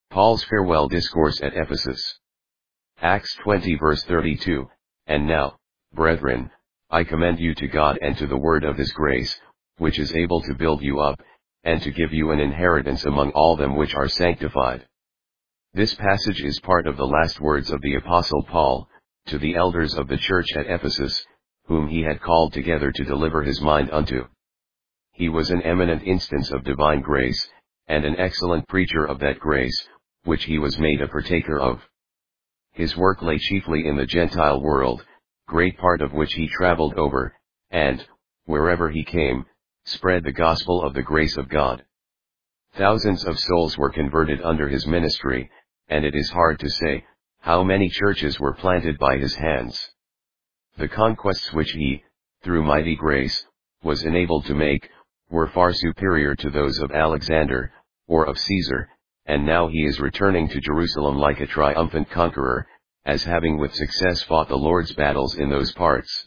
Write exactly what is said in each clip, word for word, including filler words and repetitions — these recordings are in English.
Paul's farewell discourse at Ephesus. Acts twenty verse thirty-two, And now, brethren, I commend you to God and to the word of his grace, which is able to build you up, and to give you an inheritance among all them which are sanctified. This passage is part of the last words of the Apostle Paul, to the elders of the church at Ephesus, whom he had called together to deliver his mind unto. He was an eminent instance of divine grace, and an excellent preacher of that grace, which he was made a partaker of. His work lay chiefly in the Gentile world, great part of which he traveled over, and, wherever he came, spread the gospel of the grace of God. Thousands of souls were converted under his ministry, and it is hard to say how many churches were planted by his hands. The conquests which he, through mighty grace, was enabled to make, were far superior to those of Alexander, or of Caesar, and now he is returning to Jerusalem like a triumphant conqueror, as having with success fought the Lord's battles in those parts.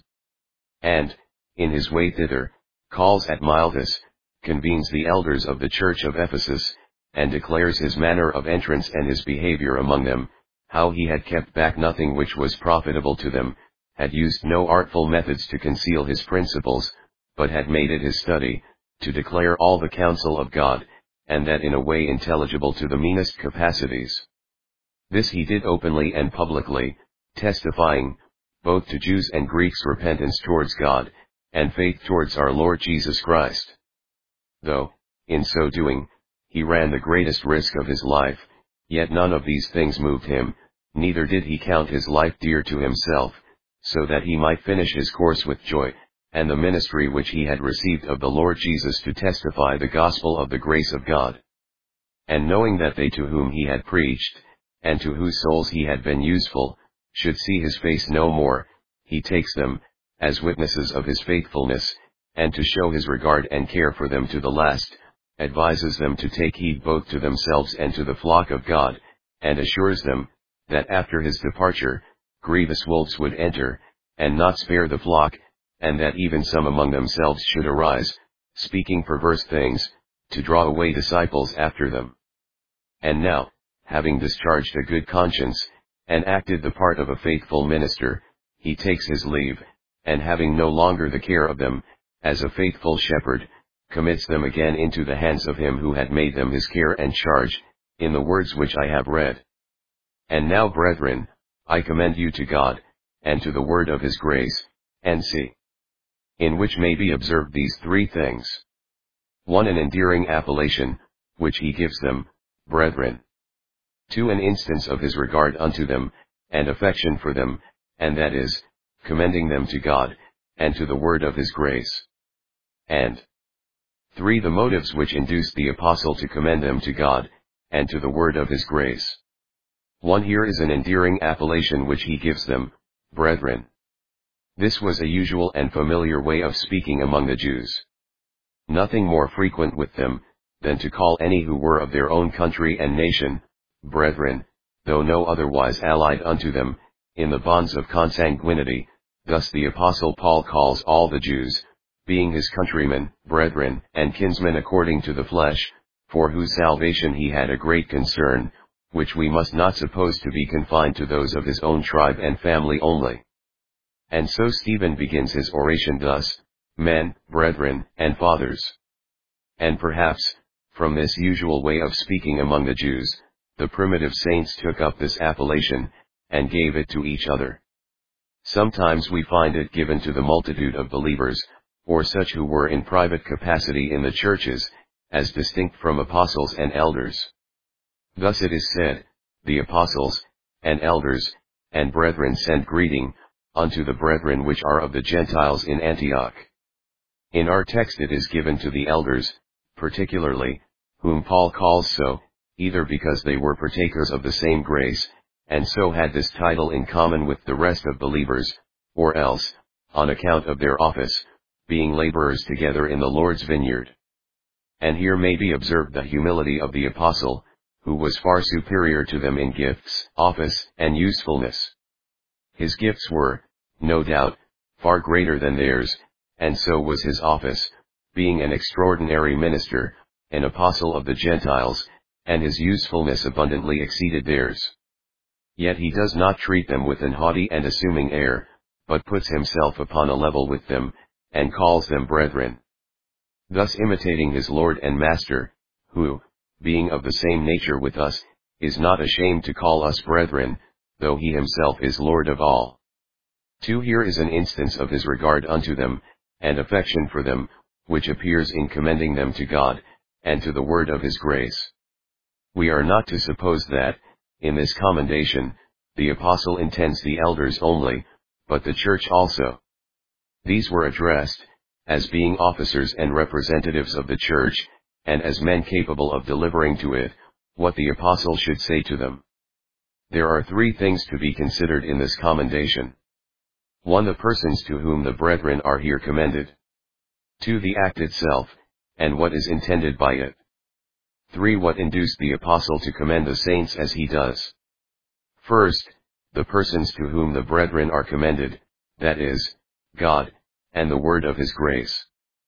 And, in his way thither, calls at Miletus, convenes the elders of the church of Ephesus, and declares his manner of entrance and his behavior among them, how he had kept back nothing which was profitable to them, had used no artful methods to conceal his principles, but had made it his study, to declare all the counsel of God, and that in a way intelligible to the meanest capacities. This he did openly and publicly, testifying, both to Jews and Greeks, repentance towards God, and faith towards our Lord Jesus Christ. Though, in so doing, he ran the greatest risk of his life, yet none of these things moved him, neither did he count his life dear to himself, so that he might finish his course with joy, and the ministry which he had received of the Lord Jesus to testify the gospel of the grace of God. And knowing that they to whom he had preached, and to whose souls he had been useful, should see his face no more, he takes them, as witnesses of his faithfulness, and to show his regard and care for them to the last, advises them to take heed both to themselves and to the flock of God, and assures them, that after his departure, grievous wolves would enter, and not spare the flock, and that even some among themselves should arise, speaking perverse things, to draw away disciples after them. And now, having discharged a good conscience, and acted the part of a faithful minister, he takes his leave, and having no longer the care of them, as a faithful shepherd, commits them again into the hands of him who had made them his care and charge, in the words which I have read. And now, brethren, I commend you to God, and to the word of his grace, and see, in which may be observed these three things. One, an endearing appellation, which he gives them, brethren. Two, an instance of his regard unto them, and affection for them, and that is, commending them to God, and to the word of his grace. And three, the motives which induced the apostle to commend them to God, and to the word of his grace. One, here is an endearing appellation which he gives them, brethren. This was a usual and familiar way of speaking among the Jews. Nothing more frequent with them, than to call any who were of their own country and nation, brethren, though no otherwise allied unto them, in the bonds of consanguinity. Thus the Apostle Paul calls all the Jews, being his countrymen, brethren, and kinsmen according to the flesh, for whose salvation he had a great concern, which we must not suppose to be confined to those of his own tribe and family only. And so Stephen begins his oration thus, men, brethren, and fathers. And perhaps, from this usual way of speaking among the Jews, the primitive saints took up this appellation, and gave it to each other. Sometimes we find it given to the multitude of believers, or such who were in private capacity in the churches, as distinct from apostles and elders. Thus it is said, the apostles, and elders, and brethren send greeting, unto the brethren which are of the Gentiles in Antioch. In our text it is given to the elders, particularly, whom Paul calls so, either because they were partakers of the same grace, and so had this title in common with the rest of believers, or else, on account of their office, being laborers together in the Lord's vineyard. And here may be observed the humility of the apostle, who was far superior to them in gifts, office, and usefulness. His gifts were, no doubt, far greater than theirs, and so was his office, being an extraordinary minister, an apostle of the Gentiles, and his usefulness abundantly exceeded theirs. Yet he does not treat them with an haughty and assuming air, but puts himself upon a level with them, and calls them brethren. Thus imitating his Lord and Master, who, being of the same nature with us, is not ashamed to call us brethren, though he himself is Lord of all. two Here is an instance of his regard unto them, and affection for them, which appears in commending them to God, and to the word of his grace. We are not to suppose that, in this commendation, the apostle intends the elders only, but the church also. These were addressed, as being officers and representatives of the church, and as men capable of delivering to it, what the apostle should say to them. There are three things to be considered in this commendation. one The persons to whom the brethren are here commended. two The act itself, and what is intended by it. three What induced the apostle to commend the saints as he does. First, the persons to whom the brethren are commended, that is, God, and the word of his grace.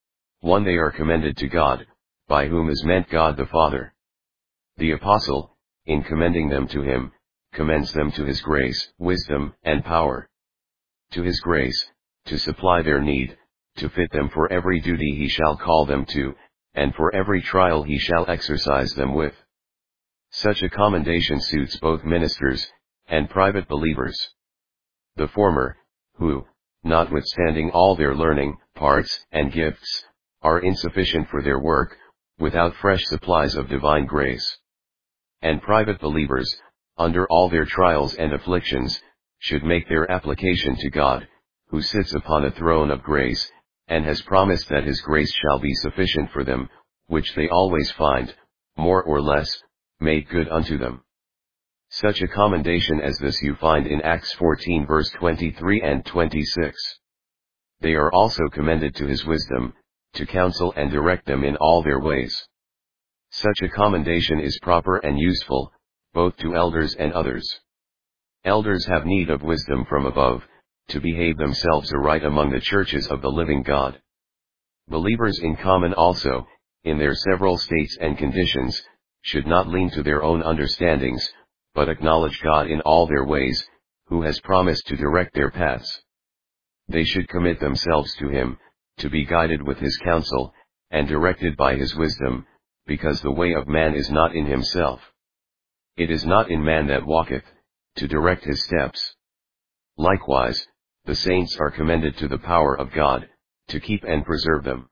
one They are commended to God, by whom is meant God the Father. The apostle, in commending them to him, commends them to his grace, wisdom, and power. To his grace, to supply their need, to fit them for every duty he shall call them to, and for every trial he shall exercise them with. Such a commendation suits both ministers, and private believers. The former, who, notwithstanding all their learning, parts, and gifts, are insufficient for their work, without fresh supplies of divine grace. And private believers, under all their trials and afflictions, should make their application to God, who sits upon a throne of grace, and has promised that his grace shall be sufficient for them, which they always find, more or less, made good unto them. Such a commendation as this you find in Acts fourteen verse twenty-three and twenty-six. They are also commended to his wisdom, to counsel and direct them in all their ways. Such a commendation is proper and useful, both to elders and others. Elders have need of wisdom from above, to behave themselves aright among the churches of the living God. Believers in common also, in their several states and conditions, should not lean to their own understandings, but acknowledge God in all their ways, who has promised to direct their paths. They should commit themselves to him, to be guided with his counsel, and directed by his wisdom, because the way of man is not in himself. It is not in man that walketh, to direct his steps. Likewise, the saints are commended to the power of God, to keep and preserve them.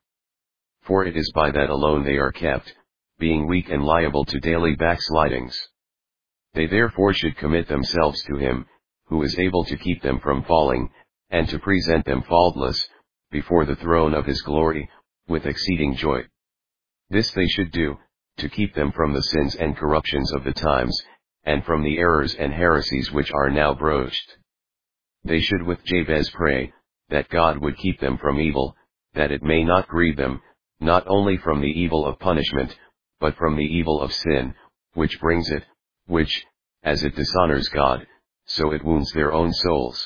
For it is by that alone they are kept, being weak and liable to daily backslidings. They therefore should commit themselves to him, who is able to keep them from falling, and to present them faultless, before the throne of his glory, with exceeding joy. This they should do, to keep them from the sins and corruptions of the times, and from the errors and heresies which are now broached. They should with Jabez pray, that God would keep them from evil, that it may not grieve them, not only from the evil of punishment, but from the evil of sin, which brings it, which, as it dishonors God, so it wounds their own souls.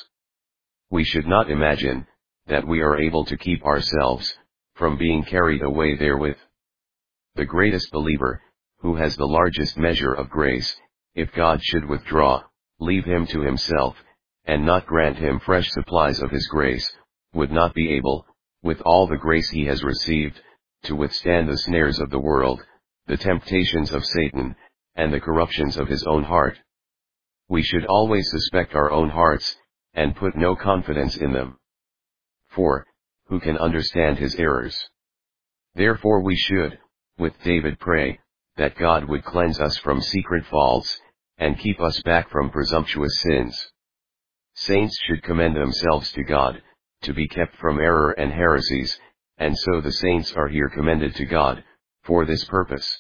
We should not imagine, that we are able to keep ourselves, from being carried away therewith. The greatest believer, who has the largest measure of grace, if God should withdraw, leave him to himself, and not grant him fresh supplies of his grace, would not be able, with all the grace he has received, to withstand the snares of the world, the temptations of Satan, and the corruptions of his own heart. We should always suspect our own hearts, and put no confidence in them. For, who can understand his errors? Therefore we should, with David pray, that God would cleanse us from secret faults, and keep us back from presumptuous sins. Saints should commend themselves to God, to be kept from error and heresies, and so the saints are here commended to God, for this purpose.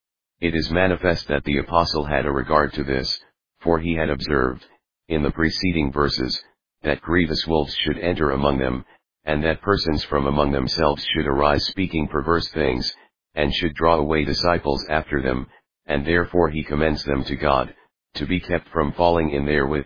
It is manifest that the apostle had a regard to this, for he had observed, in the preceding verses, that grievous wolves should enter among them, and that persons from among themselves should arise speaking perverse things, and should draw away disciples after them, and therefore he commends them to God, to be kept from falling in therewith.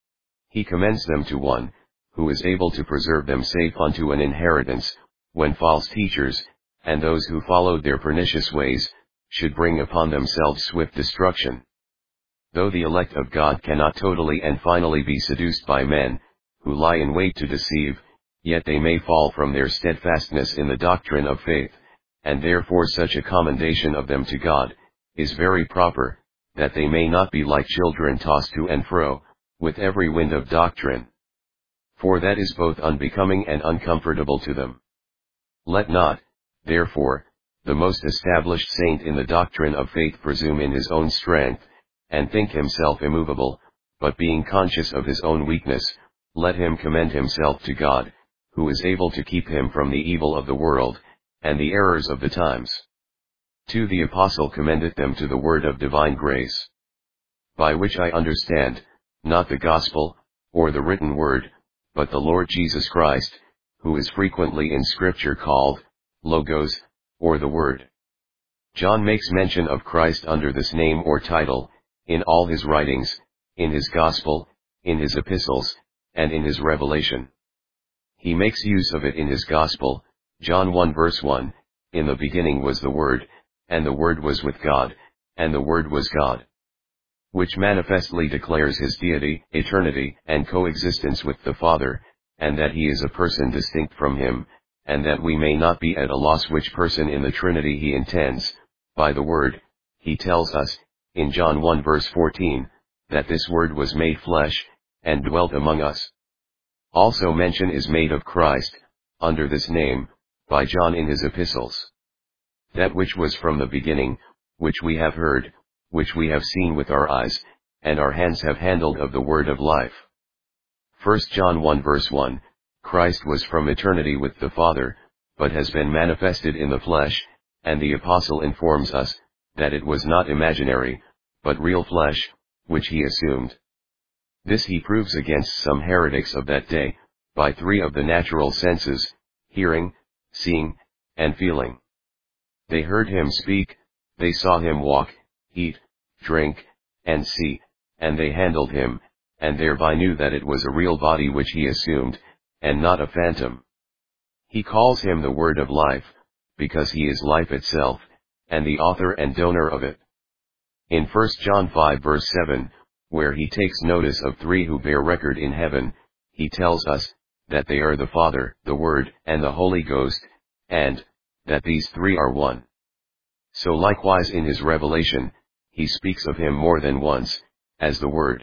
He commends them to one, who is able to preserve them safe unto an inheritance, when false teachers, and those who followed their pernicious ways, should bring upon themselves swift destruction. Though the elect of God cannot totally and finally be seduced by men, who lie in wait to deceive, yet they may fall from their steadfastness in the doctrine of faith, and therefore such a commendation of them to God is very proper, that they may not be like children tossed to and fro, with every wind of doctrine. For that is both unbecoming and uncomfortable to them. Let not, therefore, the most established saint in the doctrine of faith presume in his own strength, and think himself immovable, but being conscious of his own weakness, let him commend himself to God, who is able to keep him from the evil of the world, and the errors of the times. two The apostle commendeth them to the word of divine grace, by which I understand, not the gospel, or the written word, but the Lord Jesus Christ, who is frequently in Scripture called, Logos, or the Word. John makes mention of Christ under this name or title, in all his writings, in his Gospel, in his epistles, and in his Revelation. He makes use of it in his Gospel, John one verse one, in the beginning was the Word, and the Word was with God, and the Word was God. Which manifestly declares his deity, eternity, and coexistence with the Father, and that he is a person distinct from him, and that we may not be at a loss which person in the Trinity he intends. By the Word, he tells us, in John one verse fourteen, that this Word was made flesh, and dwelt among us. Also mention is made of Christ, under this name, by John in his epistles. That which was from the beginning, which we have heard, which we have seen with our eyes, and our hands have handled of the word of life. First John one verse one, Christ was from eternity with the Father, but has been manifested in the flesh, and the apostle informs us, that it was not imaginary, but real flesh, which he assumed. This he proves against some heretics of that day, by three of the natural senses, hearing, seeing, and feeling. They heard him speak, they saw him walk, eat, drink, and see, and they handled him, and thereby knew that it was a real body which he assumed, and not a phantom. He calls him the Word of life, because he is life itself, and the author and donor of it. In First John five verse seven, where he takes notice of three who bear record in heaven, he tells us, that they are the Father, the Word, and the Holy Ghost, and, that these three are one. So likewise in his Revelation, he speaks of him more than once, as the Word.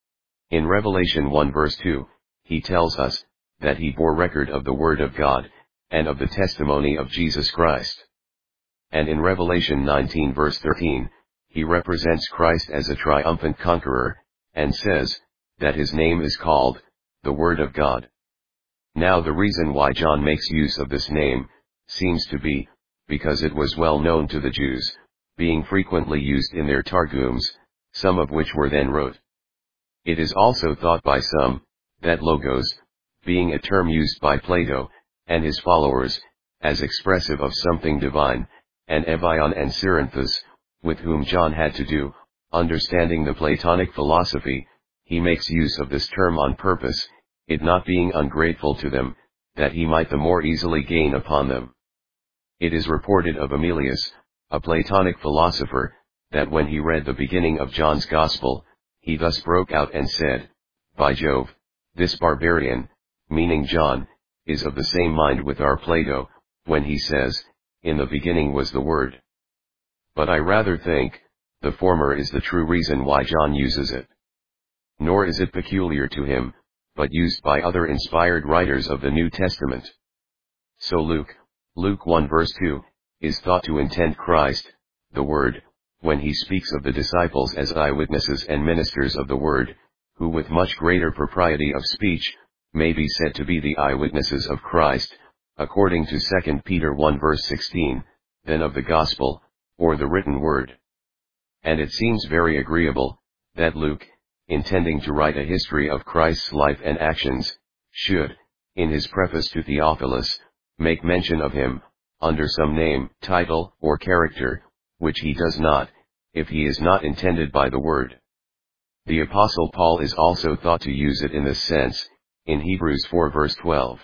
In Revelation one verse two, he tells us, that he bore record of the Word of God, and of the testimony of Jesus Christ. And in Revelation nineteen verse thirteen, he represents Christ as a triumphant conqueror, and says, that his name is called, the Word of God. Now the reason why John makes use of this name, seems to be, because it was well known to the Jews, being frequently used in their Targums, some of which were then wrote. It is also thought by some, that Logos, being a term used by Plato, and his followers, as expressive of something divine, and Evion and Cerinthus, with whom John had to do, understanding the Platonic philosophy, he makes use of this term on purpose, it not being ungrateful to them, that he might the more easily gain upon them. It is reported of Emilius, a Platonic philosopher, that when he read the beginning of John's Gospel, he thus broke out and said, By Jove, this barbarian, meaning John, is of the same mind with our Plato, when he says, In the beginning was the Word. But I rather think, the former is the true reason why John uses it. Nor is it peculiar to him, but used by other inspired writers of the New Testament. So Luke, Luke one verse two, is thought to intend Christ, the Word, when he speaks of the disciples as eyewitnesses and ministers of the Word, who with much greater propriety of speech, may be said to be the eyewitnesses of Christ, according to Second Peter one verse sixteen, than of the Gospel, or the written Word. And it seems very agreeable, that Luke, intending to write a history of Christ's life and actions, should, in his preface to Theophilus, make mention of him, under some name, title, or character, which he does not, if he is not intended by the Word. The Apostle Paul is also thought to use it in this sense, in Hebrews four verse twelve.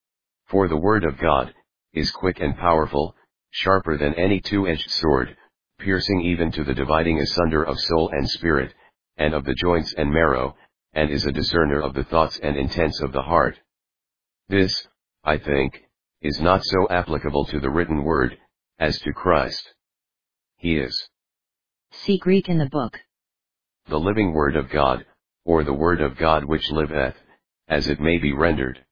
For the Word of God, is quick and powerful, sharper than any two-edged sword, piercing even to the dividing asunder of soul and spirit, and of the joints and marrow, and is a discerner of the thoughts and intents of the heart. This, I think, is not so applicable to the written word, as to Christ. He is. See Greek in the book. The living word of God, or the word of God which liveth, as it may be rendered.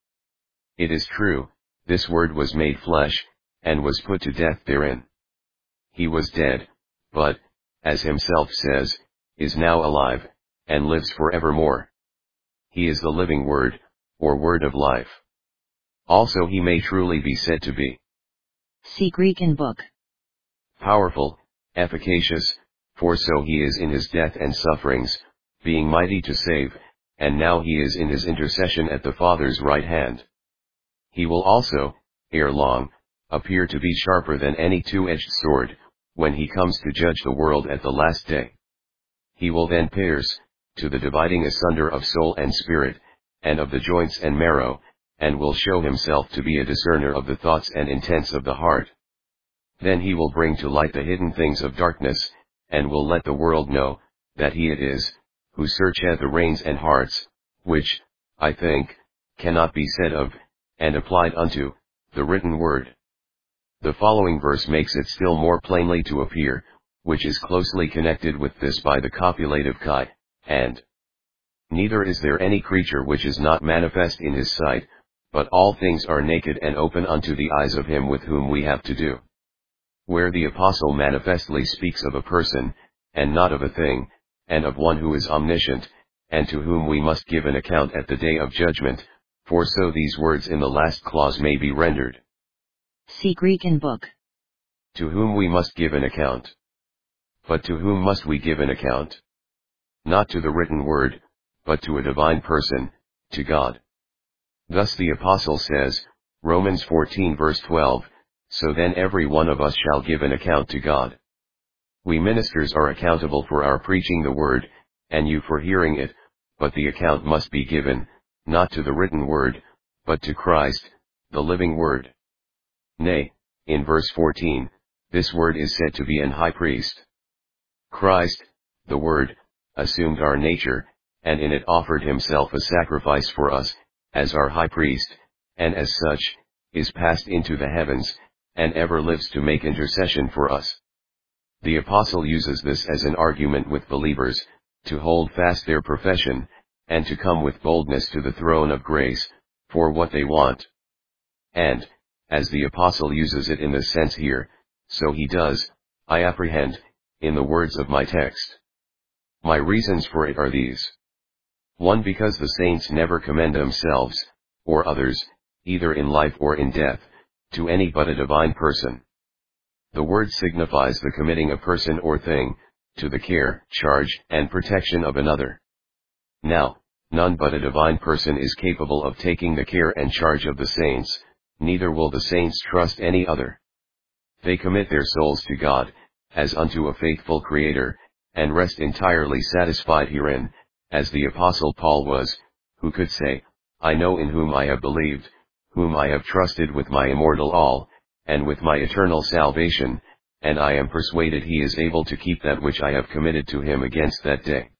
It is true, this word was made flesh, and was put to death therein. He was dead, but, as himself says, is now alive, and lives for evermore. He is the living word, or word of life. Also he may truly be said to be. See Greek in book. Powerful, efficacious, for so he is in his death and sufferings, being mighty to save, and now he is in his intercession at the Father's right hand. He will also, ere long, appear to be sharper than any two-edged sword, when he comes to judge the world at the last day. He will then pierce, to the dividing asunder of soul and spirit, and of the joints and marrow, and will show himself to be a discerner of the thoughts and intents of the heart. Then he will bring to light the hidden things of darkness, and will let the world know, that he it is, who searcheth the reins and hearts, which, I think, cannot be said of, and applied unto, the written word. The following verse makes it still more plainly to appear, which is closely connected with this by the copulative kai, and. Neither is there any creature which is not manifest in his sight, but all things are naked and open unto the eyes of him with whom we have to do. Where the apostle manifestly speaks of a person, and not of a thing, and of one who is omniscient, and to whom we must give an account at the day of judgment, for so these words in the last clause may be rendered. See Greek in book. To whom we must give an account. But to whom must we give an account? Not to the written word, but to a divine person, to God. Thus the apostle says, Romans fourteen verse twelve, so then every one of us shall give an account to God. We ministers are accountable for our preaching the word, and you for hearing it, but the account must be given, not to the written word, but to Christ, the living word. Nay, in verse fourteen, this word is said to be an high priest. Christ, the word, assumed our nature, and in it offered himself a sacrifice for us, as our high priest, and as such, is passed into the heavens, and ever lives to make intercession for us. The apostle uses this as an argument with believers, to hold fast their profession, and to come with boldness to the throne of grace, for what they want. And, as the apostle uses it in this sense here, so he does, I apprehend, in the words of my text. My reasons for it are these. One, because the saints never commend themselves, or others, either in life or in death, to any but a divine person. The word signifies the committing a person or thing, to the care, charge, and protection of another. Now, none but a divine person is capable of taking the care and charge of the saints, neither will the saints trust any other. They commit their souls to God, as unto a faithful Creator, and rest entirely satisfied herein, as the Apostle Paul was, who could say, I know in whom I have believed, whom I have trusted with my immortal all, and with my eternal salvation, and I am persuaded he is able to keep that which I have committed to him against that day.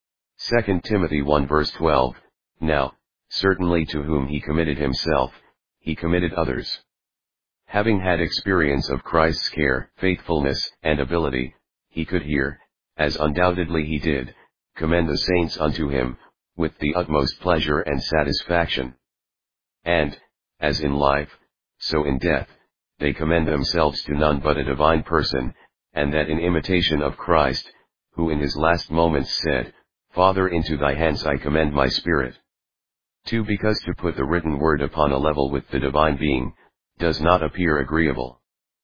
Second Timothy one verse twelve, Now, certainly to whom he committed himself, he committed others. Having had experience of Christ's care, faithfulness, and ability, he could hear, as undoubtedly he did, commend the saints unto him, with the utmost pleasure and satisfaction. And, as in life, so in death, they commend themselves to none but a divine person, and that in imitation of Christ, who in his last moments said, Father, into thy hands I commend my spirit. two Because to put the written word upon a level with the divine being, does not appear agreeable.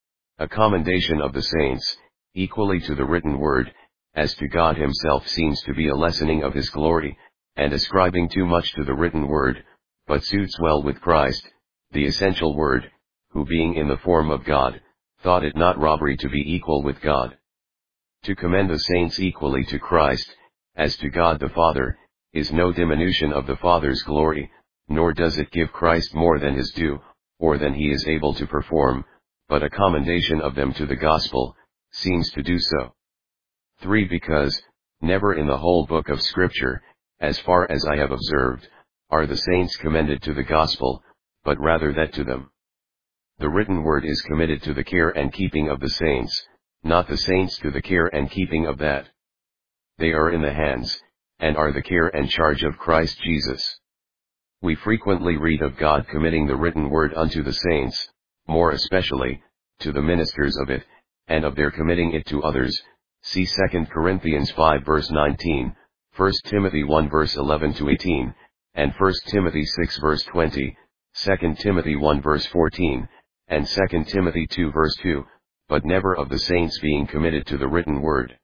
A commendation of the saints, equally to the written word, as to God himself seems to be a lessening of his glory, and ascribing too much to the written word, but suits well with Christ, the essential word, who being in the form of God, thought it not robbery to be equal with God. To commend the saints equally to Christ, as to God the Father, is no diminution of the Father's glory, nor does it give Christ more than his due, or than he is able to perform, but a commendation of them to the gospel, seems to do so. three Because, never in the whole book of Scripture, as far as I have observed, are the saints commended to the gospel, but rather that to them. The written word is committed to the care and keeping of the saints, not the saints to the care and keeping of that. They are in the hands, and are the care and charge of Christ Jesus. We frequently read of God committing the written word unto the saints, more especially, to the ministers of it, and of their committing it to others. See Second Corinthians five verse nineteen, First Timothy one verse eleven to eighteen, and First Timothy six verse twenty, Second Timothy one verse fourteen, and Second Timothy two verse two, but never of the saints being committed to the written word.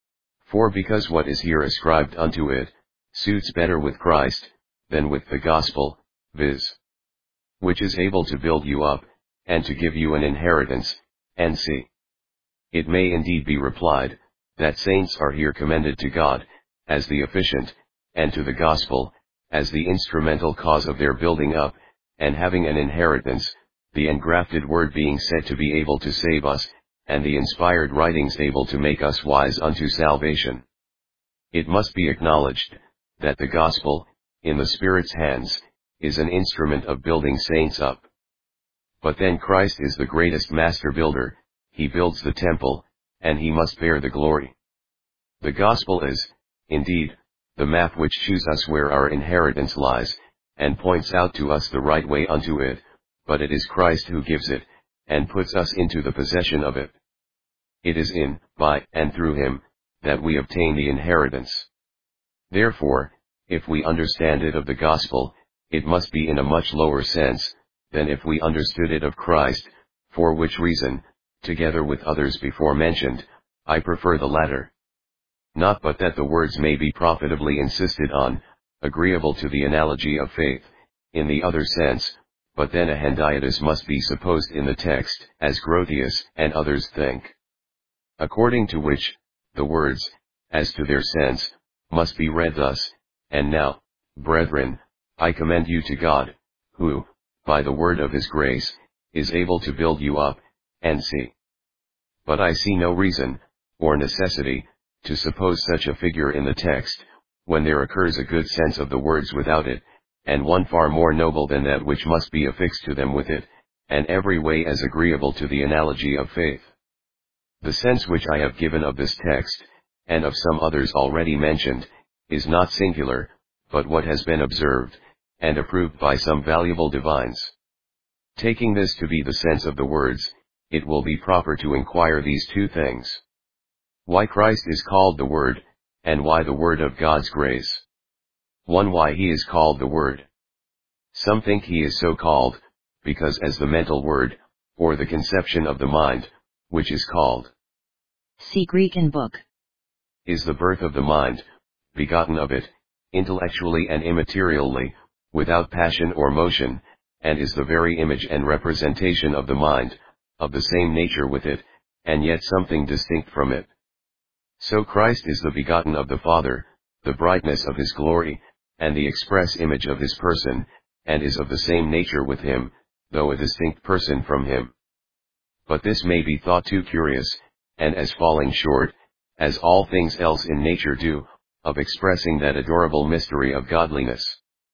For because what is here ascribed unto it, suits better with Christ, than with the gospel, viz. Which is able to build you up, and to give you an inheritance, and see. It may indeed be replied, that saints are here commended to God, as the efficient, and to the gospel, as the instrumental cause of their building up, and having an inheritance, the engrafted word being said to be able to save us, and the inspired writings able to make us wise unto salvation. It must be acknowledged, that the gospel, in the Spirit's hands, is an instrument of building saints up. But then Christ is the greatest master builder, he builds the temple, and he must bear the glory. The gospel is, indeed, the map which shews us where our inheritance lies, and points out to us the right way unto it, but it is Christ who gives it, and puts us into the possession of it. It is in, by, and through him, that we obtain the inheritance. Therefore, if we understand it of the gospel, it must be in a much lower sense, than if we understood it of Christ, for which reason, together with others before mentioned, I prefer the latter. Not but that the words may be profitably insisted on, agreeable to the analogy of faith, in the other sense, but then a hendiatus must be supposed in the text, as Grotius and others think. According to which, the words, as to their sense, must be read thus, and now, brethren, I commend you to God, who, by the word of his grace, is able to build you up, and see. But I see no reason, or necessity, to suppose such a figure in the text, when there occurs a good sense of the words without it, and one far more noble than that which must be affixed to them with it, and every way as agreeable to the analogy of faith. The sense which I have given of this text, and of some others already mentioned, is not singular, but what has been observed, and approved by some valuable divines. Taking this to be the sense of the words, it will be proper to inquire these two things. Why Christ is called the Word, and why the Word of God's grace. one Why he is called the Word. Some think he is so called, because as the mental word, or the conception of the mind, which is called. See Greek in book. Is the birth of the mind, begotten of it, intellectually and immaterially, without passion or motion, and is the very image and representation of the mind, of the same nature with it, and yet something distinct from it. So Christ is the begotten of the Father, the brightness of his glory, and the express image of his person, and is of the same nature with him, though a distinct person from him. But this may be thought too curious, and as falling short, as all things else in nature do, of expressing that adorable mystery of godliness.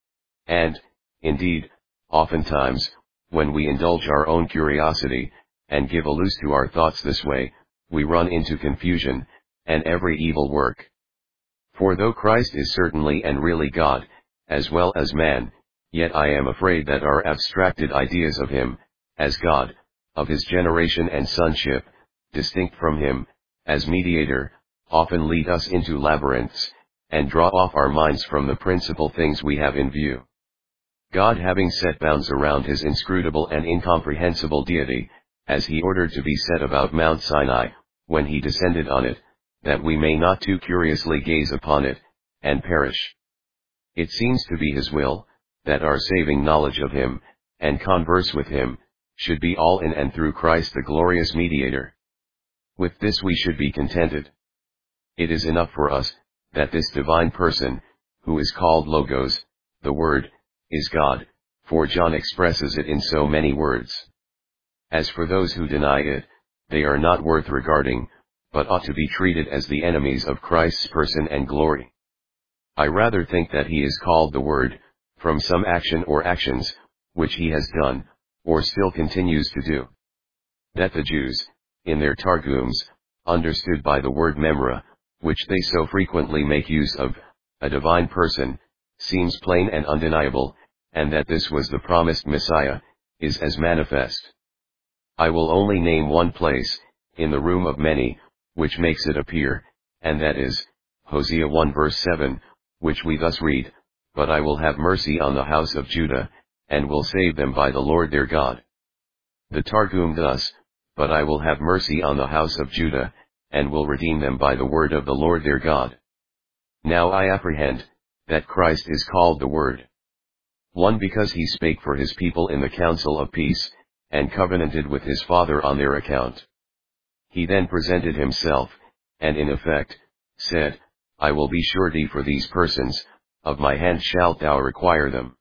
And, indeed, oftentimes, when we indulge our own curiosity, and give a loose to our thoughts this way, we run into confusion, and every evil work. For though Christ is certainly and really God, as well as man, yet I am afraid that our abstracted ideas of him, as God, of his generation and sonship, distinct from him, as mediator, often lead us into labyrinths, and draw off our minds from the principal things we have in view. God having set bounds around his inscrutable and incomprehensible deity, as he ordered to be set about Mount Sinai, when he descended on it, that we may not too curiously gaze upon it, and perish. It seems to be his will, that our saving knowledge of him, and converse with him, should be all in and through Christ the glorious mediator. With this we should be contented. It is enough for us, that this divine person, who is called Logos, the Word, is God, for John expresses it in so many words. As for those who deny it, they are not worth regarding, but ought to be treated as the enemies of Christ's person and glory. I rather think that he is called the Word, from some action or actions, which he has done, or still continues to do. That the Jews, in their Targums, understood by the word memra, which they so frequently make use of, a divine person, seems plain and undeniable, and that this was the promised Messiah, is as manifest. I will only name one place, in the room of many, which makes it appear, and that is, Hosea one verse seven, which we thus read, "But I will have mercy on the house of Judah, and will save them by the Lord their God." The Targum thus, "But I will have mercy on the house of Judah, and will redeem them by the word of the Lord their God." Now I apprehend, that Christ is called the Word. One, because he spake for his people in the council of peace, and covenanted with his Father on their account. He then presented himself, and in effect, said, "I will be surety for these persons, of my hand shalt thou require them."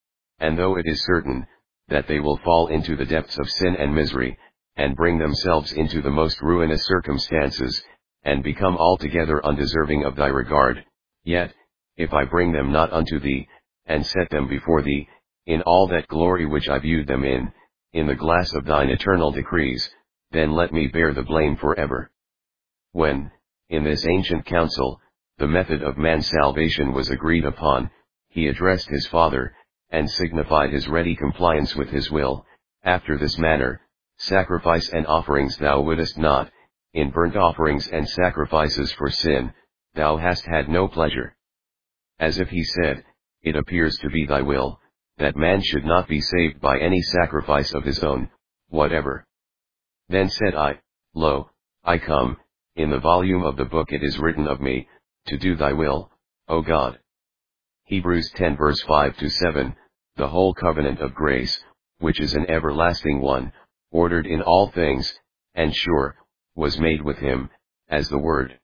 And though it is certain, that they will fall into the depths of sin and misery, and bring themselves into the most ruinous circumstances, and become altogether undeserving of thy regard, yet, if I bring them not unto thee, and set them before thee, in all that glory which I viewed them in, in the glass of thine eternal decrees, then let me bear the blame forever. When, in this ancient council, the method of man's salvation was agreed upon, he addressed his Father, and signified his ready compliance with his will, after this manner: "Sacrifice and offerings thou wouldest not, in burnt offerings and sacrifices for sin, thou hast had no pleasure." As if he said, "It appears to be thy will, that man should not be saved by any sacrifice of his own, whatever." Then said I, "Lo, I come, in the volume of the book it is written of me, to do thy will, O God." Hebrews ten verse five to seven, the whole covenant of grace, which is an everlasting one, ordered in all things, and sure, was made with him, as the Word.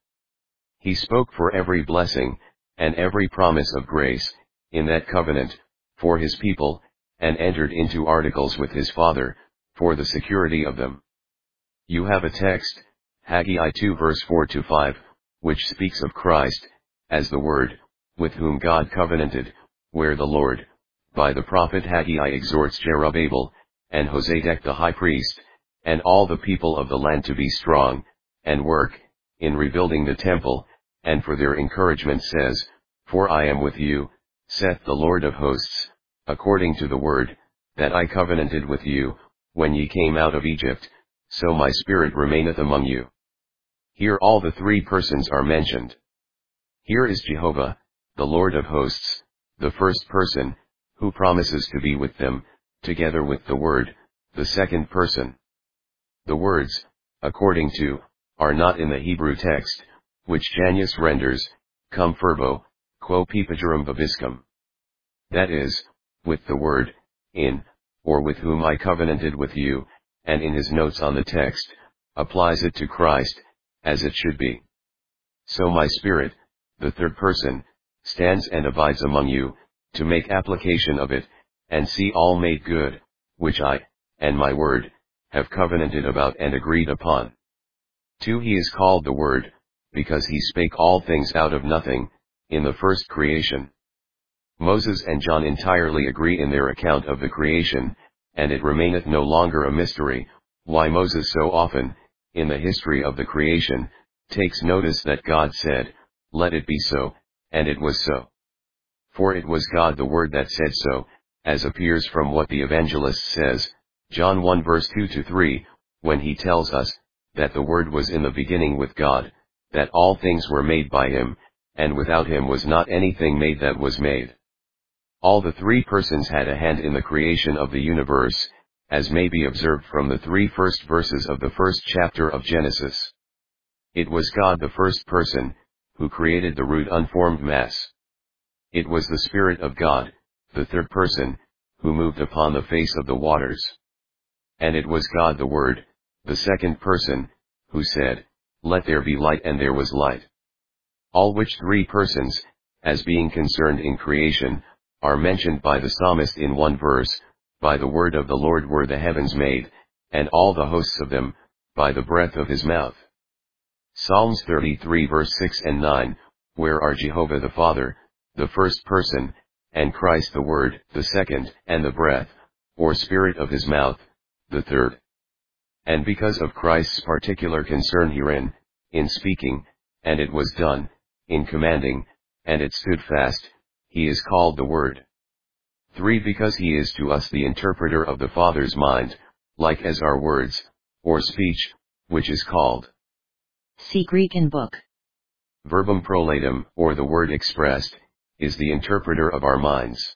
He spoke for every blessing, and every promise of grace, in that covenant, for his people, and entered into articles with his Father, for the security of them. You have a text, Haggai two verse four to five, which speaks of Christ, as the Word, with whom God covenanted, where the Lord, by the prophet Haggai exhorts Jerubbaal, and Hosadek the high priest, and all the people of the land to be strong, and work, in rebuilding the temple, and for their encouragement says, "For I am with you, saith the Lord of hosts, according to the word, that I covenanted with you, when ye came out of Egypt, so my spirit remaineth among you." Here all the three persons are mentioned. Here is Jehovah, the Lord of hosts, the first person, who promises to be with them, together with the Word, the second person. The words, "according to," are not in the Hebrew text, which Janus renders, "cum furbo, quo pipigerum vobiscum." That is, with the word, in, or with whom I covenanted with you, and in his notes on the text, applies it to Christ, as it should be. So my Spirit, the third person, stands and abides among you, to make application of it, and see all made good, which I, and my Word, have covenanted about and agreed upon. two He is called the Word, because he spake all things out of nothing, in the first creation. Moses and John entirely agree in their account of the creation, and it remaineth no longer a mystery, why Moses so often, in the history of the creation, takes notice that God said, "Let it be so," and it was so. For it was God the Word that said so, as appears from what the evangelist says, John one verse two to three, when he tells us, that the Word was in the beginning with God, that all things were made by him, and without him was not anything made that was made. All the three persons had a hand in the creation of the universe, as may be observed from the three first verses of the first chapter of Genesis. It was God the first person, who created the root unformed mass. It was the Spirit of God, the third person, who moved upon the face of the waters. And it was God the Word, the second person, who said, "Let there be light," and there was light. All which three persons, as being concerned in creation, are mentioned by the psalmist in one verse, "By the word of the Lord were the heavens made, and all the hosts of them, by the breath of his mouth." Psalms thirty-three verse six and nine, where are Jehovah the Father, the first person, and Christ the Word, the second, and the breath, or spirit of his mouth, the third. And because of Christ's particular concern herein, in speaking, and it was done, in commanding, and it stood fast, he is called the Word. three Because he is to us the interpreter of the Father's mind, like as our words, or speech, which is called. See Greek in book. Verbum prolatum, or the word expressed, is the interpreter of our minds.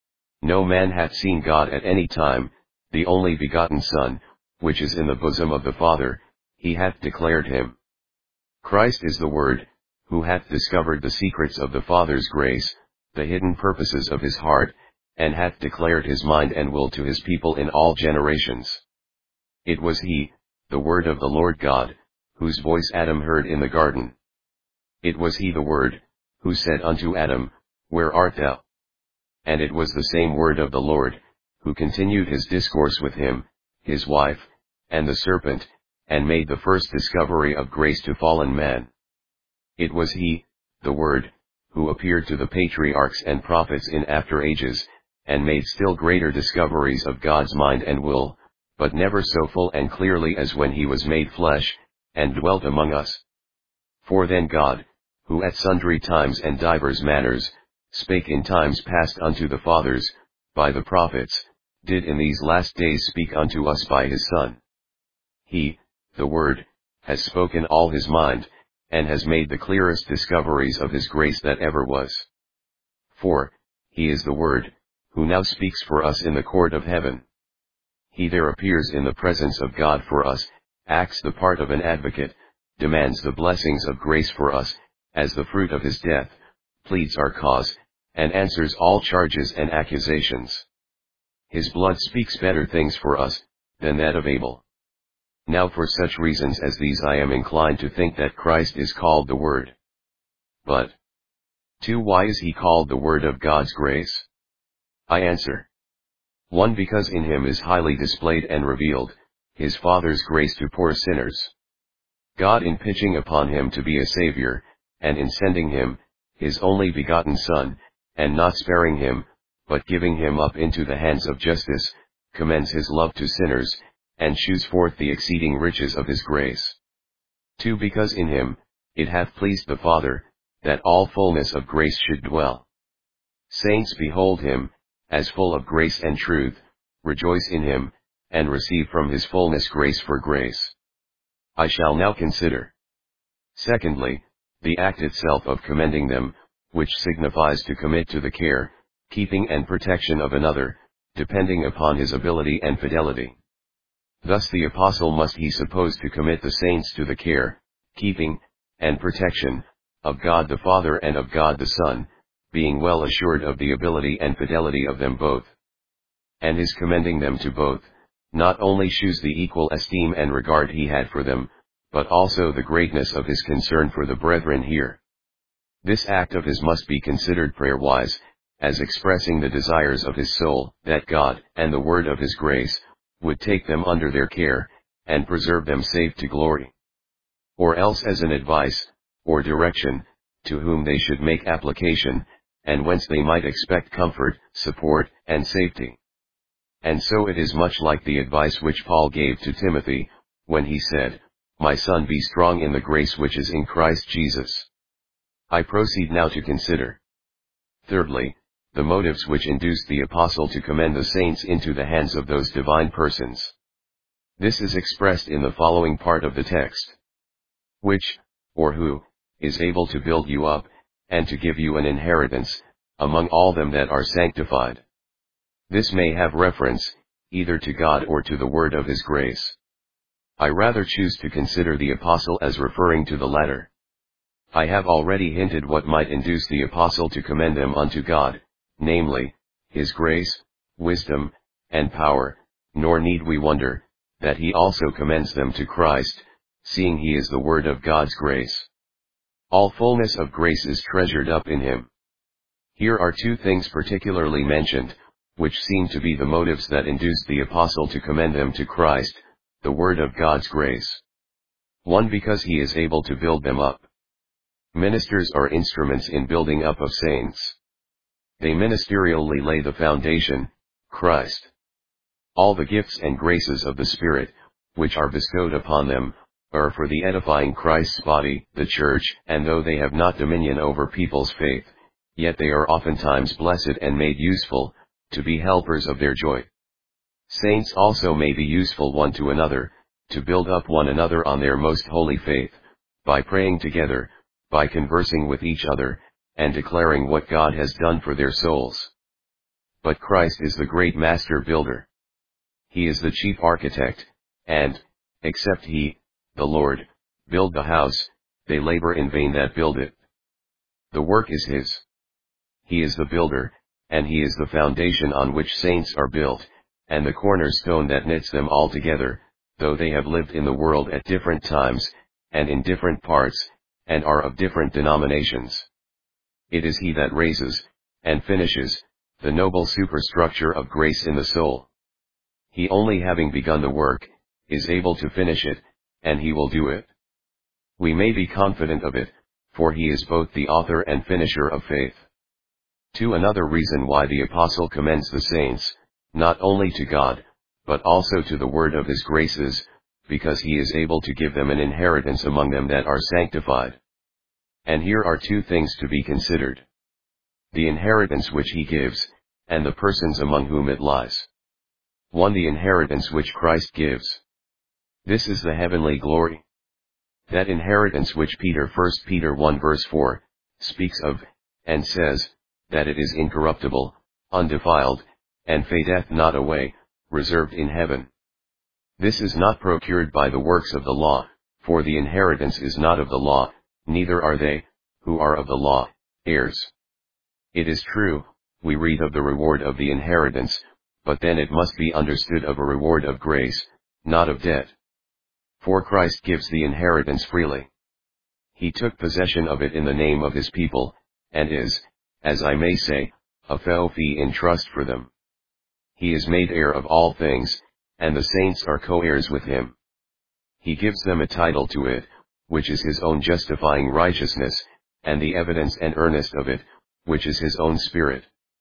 No man hath seen God at any time, the only begotten Son, which is in the bosom of the Father, he hath declared him. Christ is the Word, who hath discovered the secrets of the Father's grace, the hidden purposes of his heart, and hath declared his mind and will to his people in all generations. It was he, the Word of the Lord God, whose voice Adam heard in the garden. It was he the Word, who said unto Adam, Where art thou? And it was the same Word of the Lord, who continued his discourse with him, his wife, and the serpent, and made the first discovery of grace to fallen man. It was he, the Word, who appeared to the patriarchs and prophets in after ages, and made still greater discoveries of God's mind and will, but never so full and clearly as when he was made flesh, and dwelt among us. For then God, who at sundry times and divers manners, spake in times past unto the fathers, by the prophets, did in these last days speak unto us by his Son. He, the Word, has spoken all his mind, and has made the clearest discoveries of his grace that ever was. For, he is the Word, who now speaks for us in the court of heaven. He there appears in the presence of God for us, acts the part of an advocate, demands the blessings of grace for us, as the fruit of his death, pleads our cause, and answers all charges and accusations. His blood speaks better things for us, than that of Abel. Now for such reasons as these I am inclined to think that Christ is called the Word. But, two Why is he called the Word of God's grace? I answer. one Because in him is highly displayed and revealed, his Father's grace to poor sinners. God in pitching upon him to be a Savior, and in sending him, his only begotten Son, and not sparing him, but giving him up into the hands of justice, commends his love to sinners, and shews forth the exceeding riches of his grace. two Because in him, it hath pleased the Father, that all fullness of grace should dwell. Saints behold him, as full of grace and truth, rejoice in him, and receive from his fullness grace for grace. I shall now consider. Secondly, the act itself of commending them, which signifies to commit to the care, keeping and protection of another, depending upon his ability and fidelity. Thus the apostle must he suppose to commit the saints to the care, keeping, and protection, of God the Father and of God the Son, being well assured of the ability and fidelity of them both. And his commending them to both, not only shews the equal esteem and regard he had for them, but also the greatness of his concern for the brethren here. This act of his must be considered prayer-wise, as expressing the desires of his soul, that God, and the word of his grace, would take them under their care, and preserve them safe to glory. Or else as an advice, or direction, to whom they should make application, and whence they might expect comfort, support, and safety. And so it is much like the advice which Paul gave to Timothy, when he said, My son, be strong in the grace which is in Christ Jesus. I proceed now to consider. Thirdly, the motives which induced the apostle to commend the saints into the hands of those divine persons. This is expressed in the following part of the text. Which, or who, is able to build you up, and to give you an inheritance, among all them that are sanctified. This may have reference, either to God or to the word of his grace. I rather choose to consider the apostle as referring to the latter. I have already hinted what might induce the apostle to commend them unto God, namely, his grace, wisdom, and power, nor need we wonder, that he also commends them to Christ, seeing he is the word of God's grace. All fullness of grace is treasured up in him. Here are two things particularly mentioned, which seem to be the motives that induced the apostle to commend them to Christ, the word of God's grace. one because he is able to build them up. Ministers are instruments in building up of saints. They ministerially lay the foundation, Christ. All the gifts and graces of the Spirit, which are bestowed upon them, are for the edifying Christ's body, the Church, and though they have not dominion over people's faith, yet they are oftentimes blessed and made useful, to be helpers of their joy. Saints also may be useful one to another, to build up one another on their most holy faith, by praying together, by conversing with each other, and declaring what God has done for their souls. But Christ is the great master builder. He is the chief architect, and, except he, the Lord, build the house, they labor in vain that build it. The work is his. He is the builder, and he is the foundation on which saints are built, and the cornerstone that knits them all together, though they have lived in the world at different times, and in different parts, and are of different denominations. It is he that raises, and finishes, the noble superstructure of grace in the soul. He only having begun the work, is able to finish it, and he will do it. We may be confident of it, for he is both the author and finisher of faith. To another reason why the apostle commends the saints, not only to God, but also to the word of his graces, because he is able to give them an inheritance among them that are sanctified. And here are two things to be considered: the inheritance which he gives, and the persons among whom it lies. one The inheritance which Christ gives. This is the heavenly glory. That inheritance which Peter First Peter one verse four, speaks of, and says, that it is incorruptible, undefiled, and fadeth not away, reserved in heaven. This is not procured by the works of the law, for the inheritance is not of the law, neither are they, who are of the law, heirs. It is true, we read of the reward of the inheritance, but then it must be understood of a reward of grace, not of debt. For Christ gives the inheritance freely. He took possession of it in the name of his people, and is, as I may say, a fell fee in trust for them. He is made heir of all things, and the saints are co-heirs with him. He gives them a title to it, which is his own justifying righteousness, and the evidence and earnest of it, which is his own Spirit.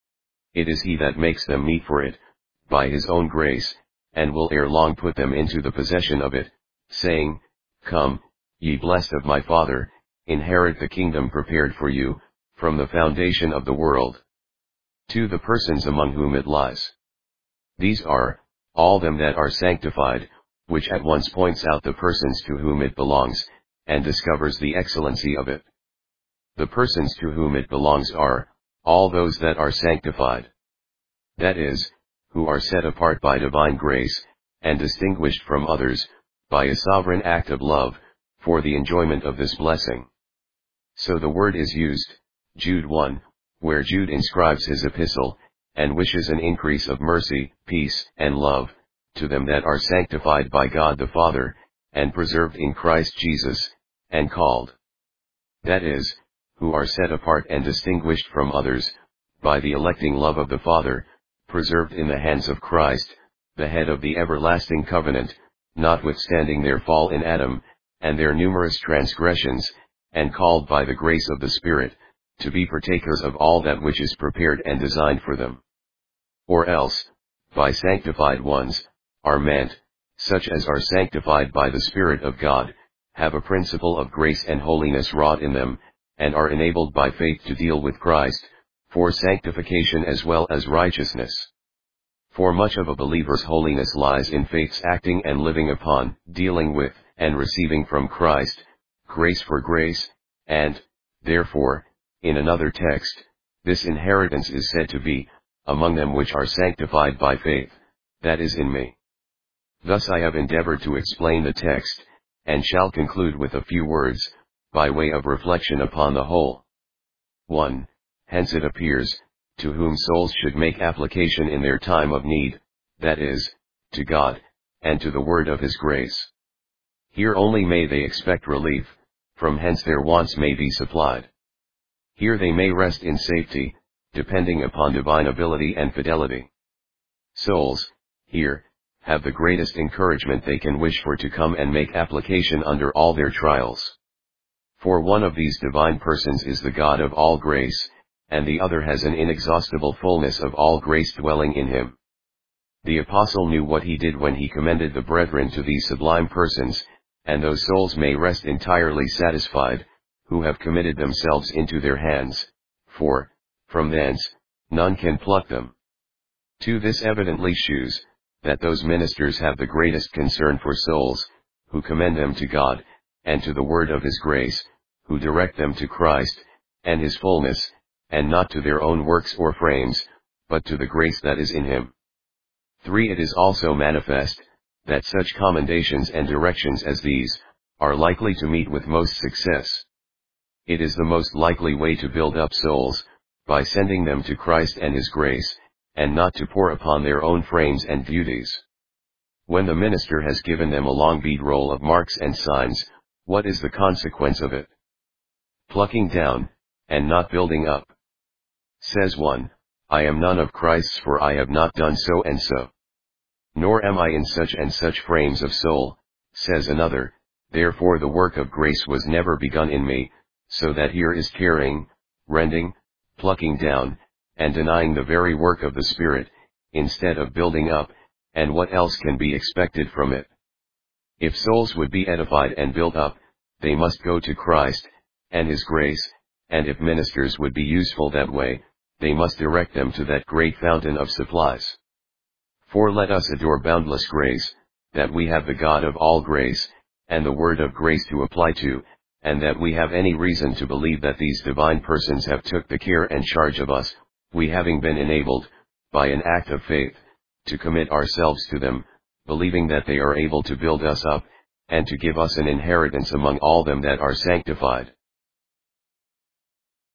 It is he that makes them meet for it, by his own grace, and will ere long put them into the possession of it, saying, Come, ye blessed of my Father, inherit the kingdom prepared for you, from the foundation of the world. To the persons among whom it lies. These are, all them that are sanctified, which at once points out the persons to whom it belongs, and discovers the excellency of it. The persons to whom it belongs are, all those that are sanctified. That is, who are set apart by divine grace, and distinguished from others, by a sovereign act of love, for the enjoyment of this blessing. So the word is used, Jude one, where Jude inscribes his epistle, and wishes an increase of mercy, peace, and love, to them that are sanctified by God the Father, and preserved in Christ Jesus, and called. That is, who are set apart and distinguished from others, by the electing love of the Father, preserved in the hands of Christ, the head of the everlasting covenant, notwithstanding their fall in Adam, and their numerous transgressions, and called by the grace of the Spirit, to be partakers of all that which is prepared and designed for them. Or else, by sanctified ones, are meant, such as are sanctified by the Spirit of God, have a principle of grace and holiness wrought in them, and are enabled by faith to deal with Christ, for sanctification as well as righteousness. For much of a believer's holiness lies in faith's acting and living upon, dealing with, and receiving from Christ, grace for grace, and, therefore, in another text, this inheritance is said to be, among them which are sanctified by faith, that is in me. Thus I have endeavored to explain the text, and shall conclude with a few words, by way of reflection upon the whole. one. Hence it appears, to whom souls should make application in their time of need, that is, to God, and to the word of his grace. Here only may they expect relief, from hence their wants may be supplied. Here they may rest in safety, depending upon divine ability and fidelity. Souls, here, have the greatest encouragement they can wish for to come and make application under all their trials. For one of these divine persons is the God of all grace, and the other has an inexhaustible fullness of all grace dwelling in him. The apostle knew what he did when he commended the brethren to these sublime persons, and those souls may rest entirely satisfied, who have committed themselves into their hands, for, from thence, none can pluck them. To this evidently shews, that those ministers have the greatest concern for souls, who commend them to God, and to the word of his grace, who direct them to Christ, and his fullness, and not to their own works or frames, but to the grace that is in him. three It is also manifest, that such commendations and directions as these, are likely to meet with most success. It is the most likely way to build up souls, by sending them to Christ and his grace, and not to pour upon their own frames and duties. When the minister has given them a long bead roll of marks and signs, what is the consequence of it? Plucking down, and not building up. Says one, I am none of Christ's, for I have not done so and so. Nor am I in such and such frames of soul, says another, therefore the work of grace was never begun in me, so that here is tearing, rending, plucking down, and denying the very work of the Spirit, instead of building up, and what else can be expected from it? If souls would be edified and built up, they must go to Christ, and his grace, and if ministers would be useful that way, they must direct them to that great fountain of supplies. For let us adore boundless grace, that we have the God of all grace, and the word of grace to apply to, and that we have any reason to believe that these divine persons have took the care and charge of us, we having been enabled, by an act of faith, to commit ourselves to them, believing that they are able to build us up, and to give us an inheritance among all them that are sanctified.